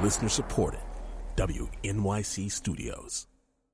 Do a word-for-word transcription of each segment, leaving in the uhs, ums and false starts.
Listener supported. W N Y C Studios.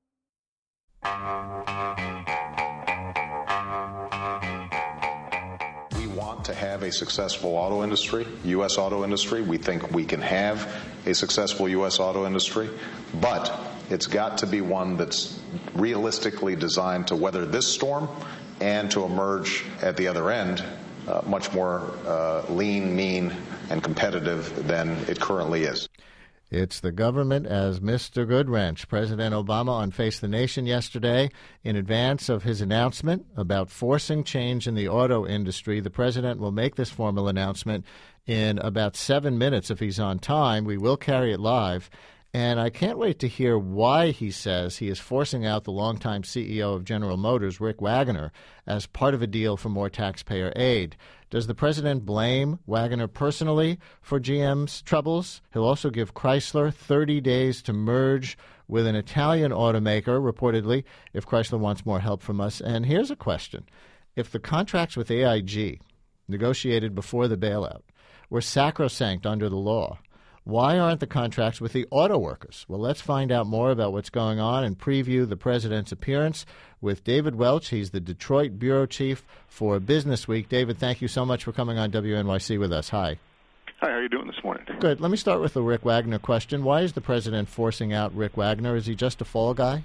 We want to have a successful auto industry, U S auto industry. We think we can have a successful U S auto industry, but it's got to be one that's realistically designed to weather this storm and to emerge at the other end uh, much more uh, lean, mean, and competitive than it currently is. It's the government as Mister Goodwrench. President Obama on Face the Nation yesterday, in advance of his announcement about forcing change in the auto industry. The president will make this formal announcement in about seven minutes if he's on time. We will carry it live. And I can't wait to hear why he says he is forcing out the longtime C E O of General Motors, Rick Wagoner, as part of a deal for more taxpayer aid. Does the president blame Wagoner personally for G M's troubles? He'll also give Chrysler thirty days to merge with an Italian automaker, reportedly, if Chrysler wants more help from us. And here's a question. If the contracts with A I G, negotiated before the bailout, were sacrosanct under the law, why aren't the contracts with the auto workers? Well, let's find out more about what's going on and preview the president's appearance with David Welch. He's the Detroit bureau chief for Business Week. David, thank you so much for coming on W N Y C with us. Hi. Hi, how are you doing this morning? Good. Let me start with the Rick Wagoner question. Why is the president forcing out Rick Wagoner? Is he just a fall guy?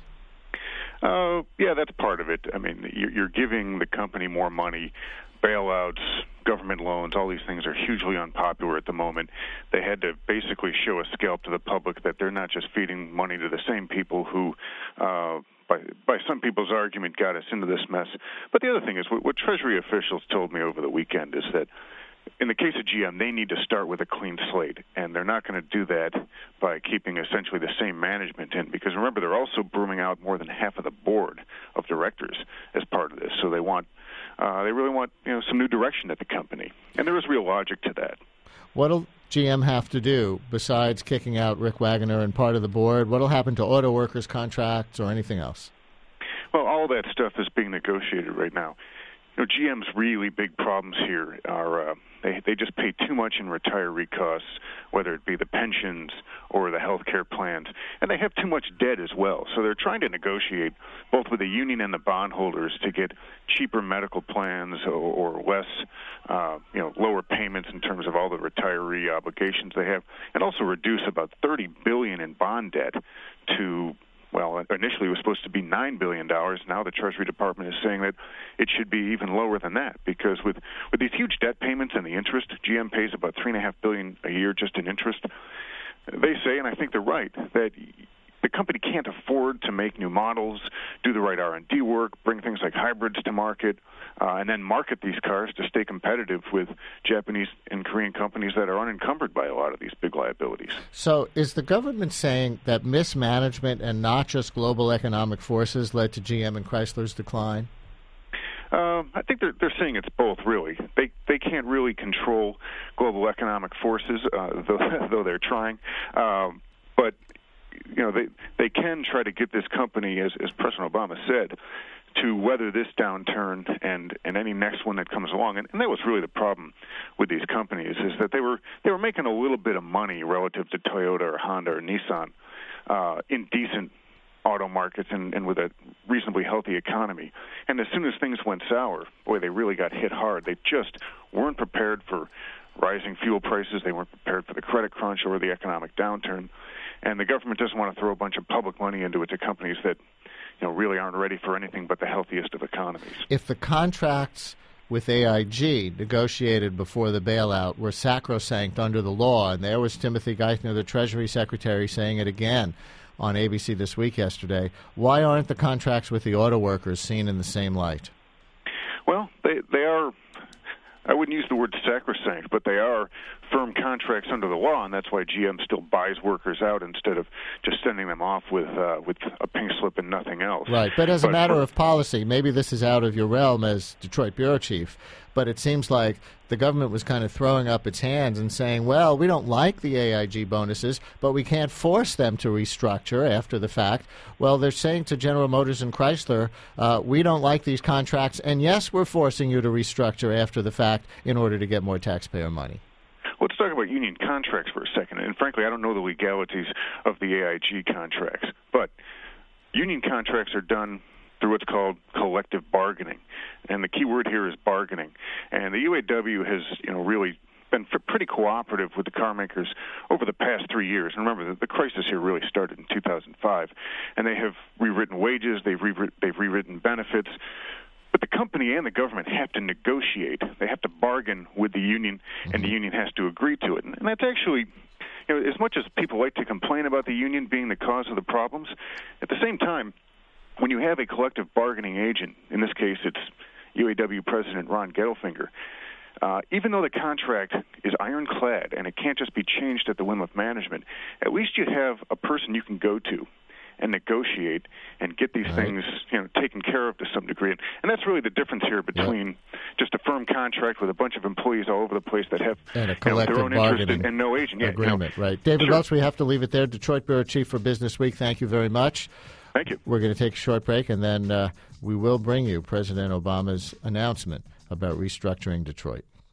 Uh, yeah, that's part of it. I mean, you're giving the company more money. Bailouts, government loans, all these things are hugely unpopular at the moment. They had to basically show a scalp to the public that they're not just feeding money to the same people who, uh, by, by some people's argument, got us into this mess. But the other thing is, what, what Treasury officials told me over the weekend is that in the case of G M, they need to start with a clean slate, and they're not going to do that by keeping essentially the same management in, because remember, they're also brooming out more than half of the board of directors as part of this. So they want Uh, they really want, you know, some new direction at the company, and there is real logic to that. What'll G M have to do besides kicking out Rick Wagoner and part of the board? What'll happen to auto workers' contracts or anything else? Well, all that stuff is being negotiated right now. You know, G M's really big problems here are uh, they they just pay too much in retiree costs, whether it be the pensions or the health care plans, and they have too much debt as well. So they're trying to negotiate both with the union and the bondholders to get cheaper medical plans or, or less, uh, you know, lower payments in terms of all the retiree obligations they have, and also reduce about thirty billion dollars in bond debt to. Well, initially it was supposed to be nine billion dollars. Now the Treasury Department is saying that it should be even lower than that, because with, with these huge debt payments and the interest, G M pays about three point five billion dollars a year just in interest. They say, and I think they're right, that the company can't afford to make new models, do the right R and D work, bring things like hybrids to market, uh, and then market these cars to stay competitive with Japanese and Korean companies that are unencumbered by a lot of these big liabilities. So is the government saying that mismanagement and not just global economic forces led to G M and Chrysler's decline? Uh, I think they're, they're saying it's both, really. They they can't really control global economic forces, uh, though, though they're trying. Um, but you know, they they can try to get this company, as, as President Obama said, to weather this downturn and, and any next one that comes along. And, and that was really the problem with these companies, is that they were they were making a little bit of money relative to Toyota or Honda or Nissan uh, in decent auto markets and, and with a reasonably healthy economy. And as soon as things went sour, boy, they really got hit hard. They just weren't prepared for rising fuel prices. They weren't prepared for the credit crunch or the economic downturn. And the government doesn't want to throw a bunch of public money into it to companies that, you know, really aren't ready for anything but the healthiest of economies. If the contracts with A I G negotiated before the bailout were sacrosanct under the law, and there was Timothy Geithner, the Treasury Secretary, saying it again on A B C This Week yesterday, why aren't the contracts with the auto workers seen in the same light? Well, they they are, I wouldn't use the word sacrosanct, but they are firm contracts under the law, and that's why G M still buys workers out instead of just sending them off with uh, with a pink slip and nothing else. Right, but as but a matter for, of policy, maybe this is out of your realm as Detroit bureau chief, but it seems like the government was kind of throwing up its hands and saying, well, we don't like the A I G bonuses, but we can't force them to restructure after the fact. Well, they're saying to General Motors and Chrysler, uh, we don't like these contracts, and yes, we're forcing you to restructure after the fact in order to get more taxpayer money. Well, it's talk about union contracts for a second. And frankly, I don't know the legalities of the A I G contracts, but union contracts are done through what's called collective bargaining, and the key word here is bargaining. And the U A W has, you know, really been pretty cooperative with the car makers over the past three years. And remember, the, the crisis here really started in two thousand five, and they have rewritten wages, they've rewritten, they've rewritten benefits. But the company and the government have to negotiate. They have to bargain with the union, and the union has to agree to it. And that's actually, you know, as much as people like to complain about the union being the cause of the problems, at the same time, when you have a collective bargaining agent, in this case it's U A W President Ron Gettelfinger, uh, even though the contract is ironclad and it can't just be changed at the whim of management, at least you have a person you can go to and negotiate and get these right. things, you know, taken care of to some degree. And that's really the difference here between yep. just a firm contract with a bunch of employees all over the place that have and a you know, collective their own interest and, and no agent. Agreement, you know. right. David sure. Welch, we have to leave it there. Detroit Bureau Chief for Business Week, thank you very much. Thank you. We're going to take a short break, and then uh, we will bring you President Obama's announcement about restructuring Detroit.